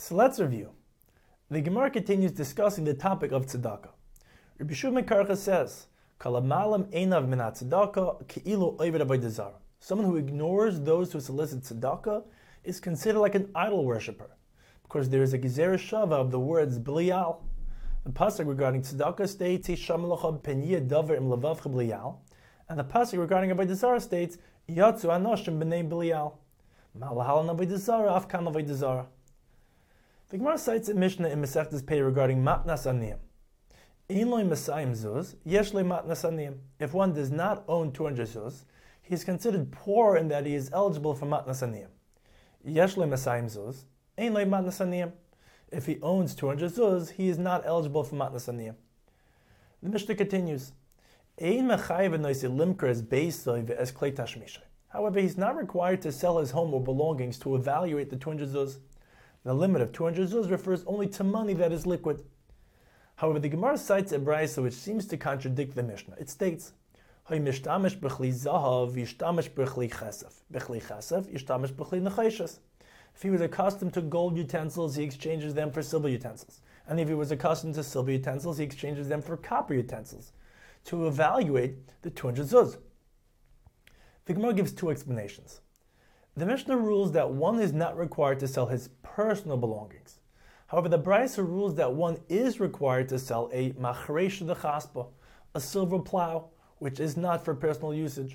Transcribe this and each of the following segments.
So let's review. The Gemara continues discussing the topic of tzedakah. Rabbi Shimon Karcha says, "Kalamalam einav minat tzedakah keilu oived avodah zara." Someone who ignores those who solicit tzedakah is considered like an idol worshipper, because there is a gezerah shava of the words b'liyal. The pasuk regarding tzedakah states, "Hisham locha peniyah davar im levavcha b'liyal," and the pasuk regarding avodah zara states, "Yatzu anoshim b'nei b'liyal." Malahalan avodah zara afkan avodah zara. The Gemara cites a Mishnah in Masechtas Pei regarding matnas aniyim. Ein loy masayim zuz, yesh loy matnas aniyim. If one does not own 200 zuz, he is considered poor in that he is eligible for matnas aniyim. Yesh loy masayim zuz, ein loy matnas aniyim. If he owns 200 zuz, he is not eligible for matnas aniyim. The Mishnah continues, Ein mechayev noisi limker as beisoy ve'es klei tashmishay. However, he's not required to sell his home or belongings to evaluate the 200 zuz. The limit of 200 zuz refers only to money that is liquid. However, the Gemara cites a brayso which seems to contradict the Mishnah. It states, "Hay mishtamish b'chli zahav yishtamish b'chli chesef, b'chli chesef yishtamish b'chli nechayshas." If he was accustomed to gold utensils, he exchanges them for silver utensils, and if he was accustomed to silver utensils, he exchanges them for copper utensils, to evaluate the 200 zuz. The Gemara gives two explanations. The Mishnah rules that one is not required to sell his personal belongings. However, the Brisa rules that one is required to sell a machresh dechaspa, a silver plow, which is not for personal usage.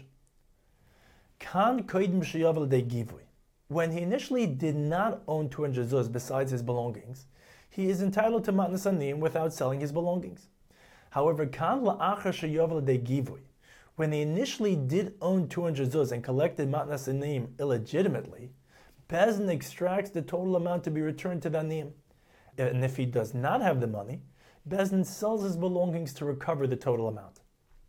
Kan koidim sheyavel de givui. When he initially did not own 200 zuz besides his belongings, he is entitled to matnas aniyim without selling his belongings. However, kan la'achar sheyavel de givui. When he initially did own 200 zuz and collected matnas aniyim illegitimately, Bezdin extracts the total amount to be returned to the aniyim. And if he does not have the money, Bezdin sells his belongings to recover the total amount.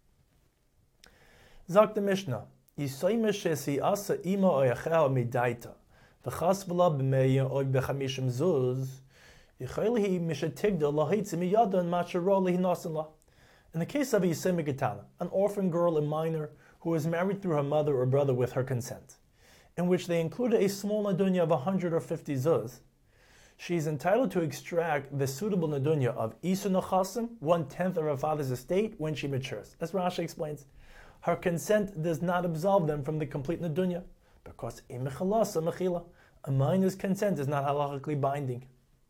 Zak the Mishnah, Yisayim shesi asa ima oyacheha midaita, v'chas v'la b'meya oy b'chamishim zuz, yichaylihi mishatigda lahitzi miyada and macharo lihinasin la. In the case of a Yisayim Ketana, an orphan girl, a minor, who was married through her mother or brother with her consent, in which they included a small nadunya of 100 or 50 zuz, she is entitled to extract the suitable nadunya of Isu Nachasim, 1/10 of her father's estate, when she matures. As Rashi explains, her consent does not absolve them from the complete nadunya, because a minor's consent is not halachically binding.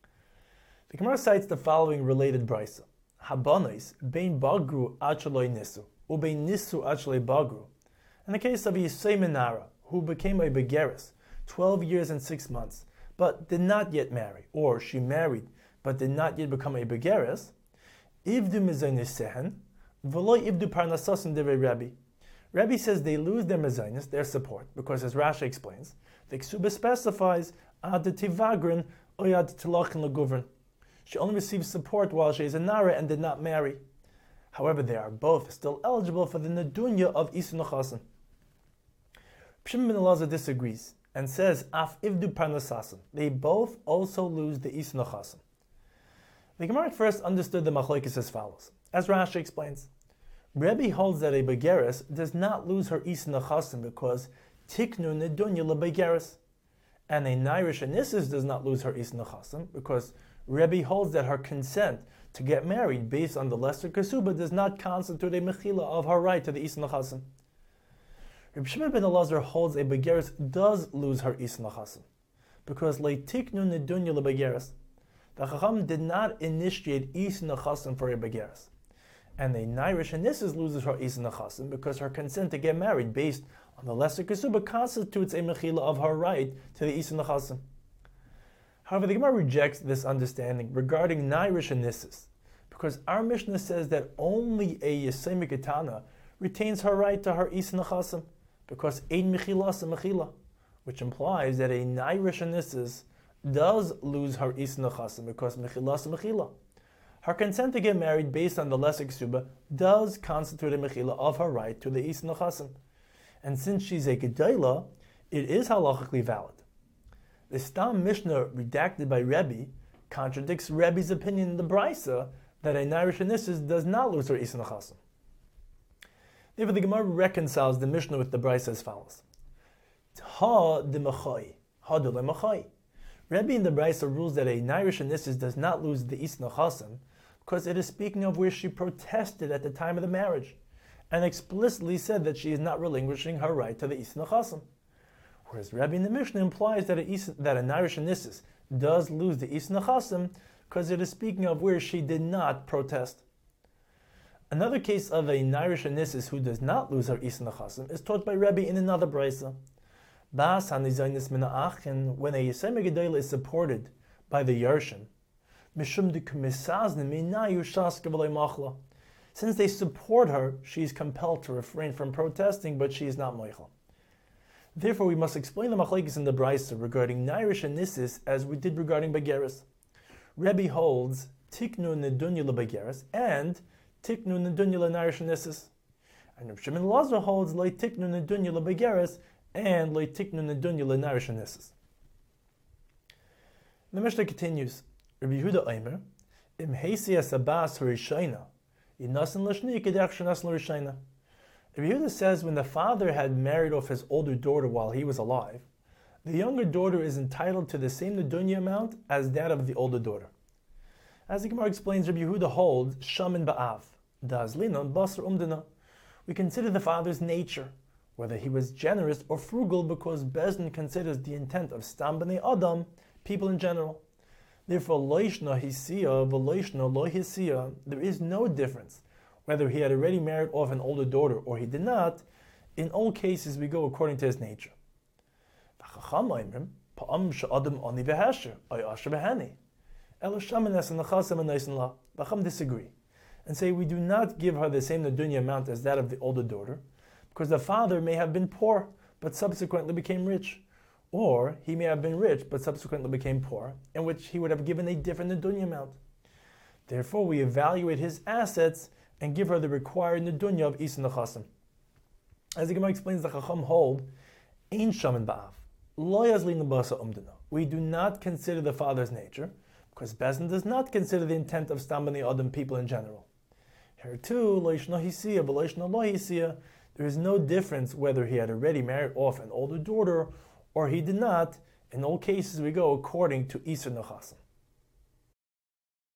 The Gemara cites the following related brisa. Habanos bein bagru achaloi nisu, ubein nisu achaloi bagru. In the case of Yisay Menara, who became a begeris, 12 years and 6 months, but did not yet marry, or she married but did not yet become a begeris, ivdu mezainis sehen, v'lo ivdu parnasasim devei Rabbi. Rabbi says they lose their mezainis, their support, because as Rashi explains, the Ksuba specifies ad tivagrin oyad tilachin leguvern. She only receives support while she is a nara and did not marry. However, they are both still eligible for the nadunya of Isu Nachasim. Shimon ben Elazar disagrees and says, Af ivdu parnasasim. They both also lose the Isu Nachasim. The Gemara first understood the machlokes as follows. As Rashi explains, Rebbe holds that a begeris does not lose her Isu Nachasim because tiknu nadunya lebegeris, and a nairish anisis does not lose her Isu Nachasim because Rebbe holds that her consent to get married based on the lesser kesuba does not constitute a mechila of her right to the Isu Nachasim. Reb Shimon ben Elazar holds a begeris does lose her Isu Nachasim because leitiknu nedunya lebegeris. The Chacham did not initiate Isu Nachasim for a begeris, and the nairish anisis loses her Isu Nachasim because her consent to get married based on the lesser kesuba constitutes a mechila of her right to the Isu Nachasim. However, the Gemara rejects this understanding regarding nairish anisis because our Mishnah says that only a Yisay Ketana retains her right to her Isu Nachasim because ein mechilas a mechila, which implies that a nairish anisis does lose her Isu Nachasim because mechilas a mechila. Her consent to get married based on the lesser ksuba does constitute a mechila of her right to the Isu Nachasim. And since she's a gedayla, it is halachically valid. The Stam Mishnah redacted by Rebbe contradicts Rebbe's opinion in the Brisa that a nairish anisis does not lose her Isu Nachasim. Therefore, the Gemara reconciles the Mishnah with the Brisa as follows: Ha de machai, ha de le machai. Rebbe in the Brisa rules that a Nairish Anissus does not lose the Is Nechasim because it is speaking of where she protested at the time of the marriage and explicitly said that she is not relinquishing her right to the Is Nechasim. Whereas Rebbe in the Mishnah implies that a Nairish Anissus does lose the Is Nechasim because it is speaking of where she did not protest. Another case of a Nairish Anissus who does not lose her Is Nechasim is taught by Rebbe in another Brisa. Bas hanizaynis mina'achin, when a Yisayim Gedela is supported by the Yershim, mishum de kumisazne minayu shaska v'lei machla. Since they support her, she is compelled to refrain from protesting, but she is not moichel. Therefore, we must explain the machlekes in the Brisa regarding Nairish and Nissus as we did regarding Begeris. Rebbe holds tiknu nedunya lebegeris and tiknu nedunya leNairish and Nissus, and Reb Shimon Lazar holds le tiknu nedunya lebegeris and le tiknu nedunya leNairish and Nissus. The Mishnah continues. Rabbi Yehuda Omer, im heisi asabas harishayna, yinasan lashni kedach shenasan l'rishayna. Rabbi Yehuda says when the father had married off his older daughter while he was alive, the younger daughter is entitled to the same nedunya amount as that of the older daughter. As the Gemara explains, Rabbi Yehuda holds shamin ba'av, da'azlinon basar umdana. We consider the father's nature, whether he was generous or frugal, because Bezdin considers the intent of stam b'nei adam, people in general. Therefore, loishna hisiya v'loishna lo hisiya, there is no difference whether he had already married off an older daughter or he did not. In all cases, we go according to his nature. Chacham disagree and say we do not give her the same nedunya amount as that of the older daughter, because the father may have been poor but subsequently became rich, or he may have been rich but subsequently became poor, in which he would have given a different nedunya amount. Therefore, we evaluate his assets and give her the required nedunya of Is Nechasim. As the Gemara explains, the Chacham hold, Ein shaman ba'av, lo yazlin basa umdana. We do not consider the father's nature, because Bezdin does not consider the intent of stam b'nei adam, people in general. Here too, lo yishna hisiya v'lo yishna lo hisiya, there is no difference whether he had already married off an older daughter or he did not. In all cases, we go according to Is Nechasim.